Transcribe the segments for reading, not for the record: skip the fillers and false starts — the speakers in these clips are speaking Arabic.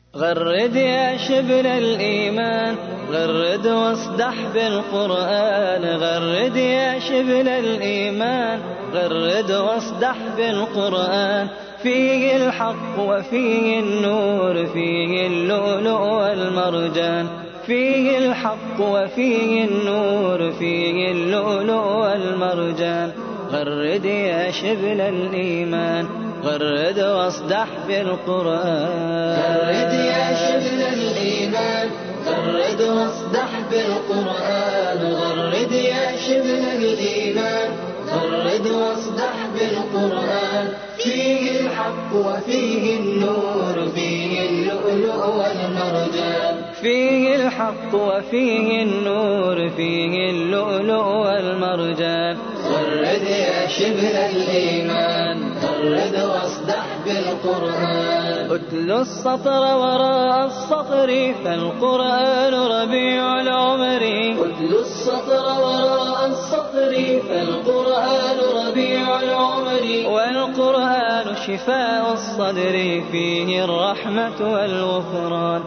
غرد يا شبل الإيمان، غرد واصدح بالقرآن. غرد يا شبل الإيمان، غرد واصدح بالقرآن. فيه الحق وفيه النور، فيه اللؤلؤ والمرجان. فيه الحق وفيه النور، فيه اللؤلؤ والمرجان. غرد يا شبل الإيمان، غرد واصدح بالقرآن. غرد يا شبل الإيمان، غرد واصدح بالقرآن. غرد يا شبل الإيمان، غرد واصدح بالقرآن. فيه الحق وفيه النور، فيه اللؤلؤ والمرجان. فيه الحق وفيه النور، فيه اللؤلؤ والمرجان. غرد يا شبل الإيمان، غرد واصدح بالقرآن. اتل السطر وراء السطر، فالقرآن ربيع العمر. اتل السطر وراء السطر، فالقرآن ربيع العمر. والقرآن شفاء الصدر، فيه الرحمة والغفران.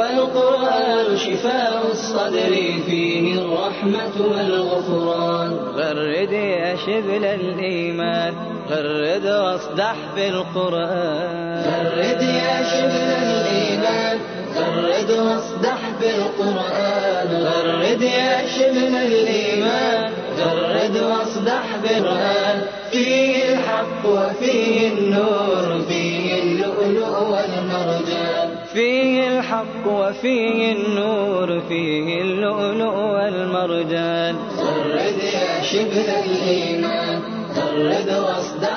والقرآن شفاء الصدر، فيه الرحمة والغفران. غرد يا شبل الإيمان، غرد واصدح بالقرآن. غرد يا شبل الإيمان، غرد واصدح بالقرآن. غرد يا شبل الإيمان، غرد واصدح بالقرآن. فيه الحق وفيه النور، فيه اللؤلؤ والمرجان. فيه الحق وفيه النور، فيه اللؤلؤ والمرجان. غرد يا شبل الإيمان، غرد واصدح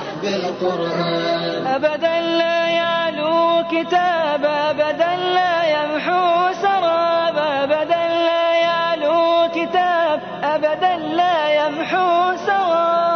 بالقرآن. أبدا لا يعلو كتاب، أبدا لا يمحو سراب. أبدا لا يعلو كتاب، أبدا لا يمحو سراب.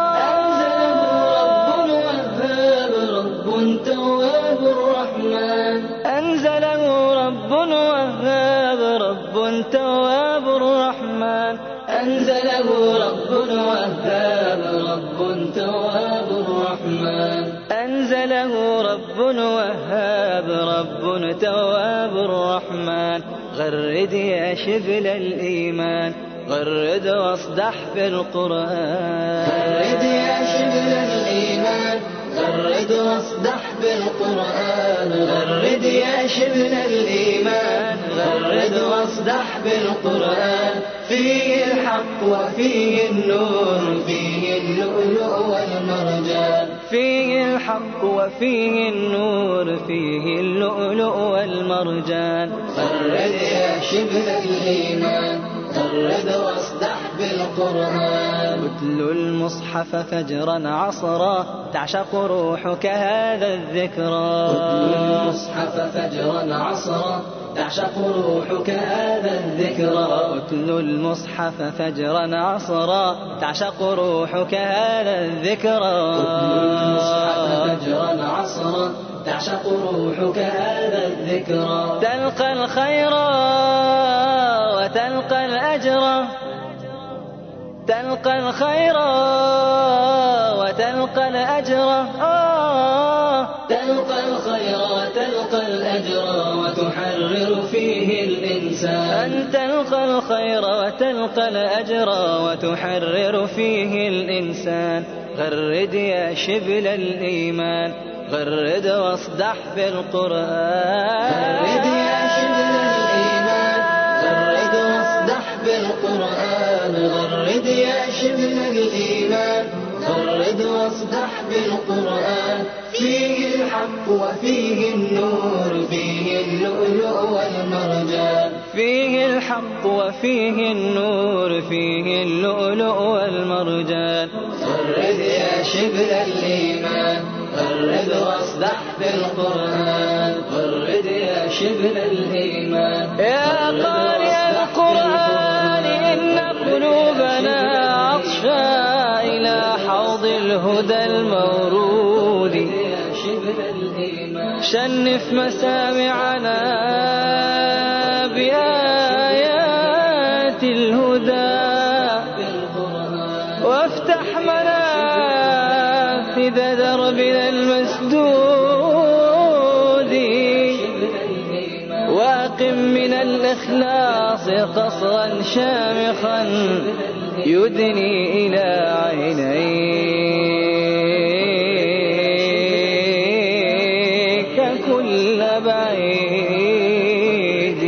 أنزله رب وهاب، رب تواب الرحمن. أنزله رب وهاب، رب تواب الرحمن. أنزله رب وهاب، رب تواب الرحمن. غرد يا شبل الإيمان، غرد واصدح بالقرآن. غرد يا شبل الإيمان، غرد واصدح بالقرآن. غرد يا شبل الإيمان، غرد واصدح بالقرآن. فيه الحق وفيه النور، فيه اللؤلؤ والمرجان. فيه الحق وفيه النور، فيه اللؤلؤ والمرجان. غرد يا شبل الإيمان، غرد واصدح بالقرآن. اتل المصحف فجرا عصرا، تعشق روحك هذا الذكرى. اتل المصحف فجرا عصرا، تعشق روحك هذا الذكرى. اتل المصحف فجرا عصرا، تعشق روحك هذا الذكرى. اتل المصحف فجرا عصرا، تعشق روحك هذا الذكرى. تلقى الخير وتلقى الأجر، تلقى الخير وتلقى الأجر. تلقى الخير وتلقى الأجر، وتحرر فيه الإنسان. أن تلقى الخير وتلقى الأجر، وتحرر فيه الإنسان. غرد يا شبل الإيمان، غرد واصدح بالقرآن. غرد يا شبل الإيمان، غرد واصدح بالقرآن. غرد يا شبل الإيمان، غرد واصدح بالقرآن. فيه الحق وفيه النور، فيه اللؤلؤ والمرجان. فيه الحق وفيه النور، فيه اللؤلؤ والمرجان. غرد يا شبل الإيمان، غرد واصدح بالقرآن. غرد يا شبل الإيمان. يا قارئ القرآن، إن قلوبنا عطشا إلى حوض الهدى المورود. شنف مسامعنا بآيات الهدى، وافتح منافذ دربنا المسدود. الإخلاص قصرا شامخا يدني إلى عينيك كل بعيد.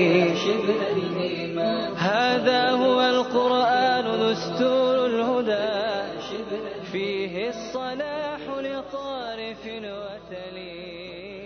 هذا هو القرآن دستور الهدى فيه الصلاح لطارف وتليد.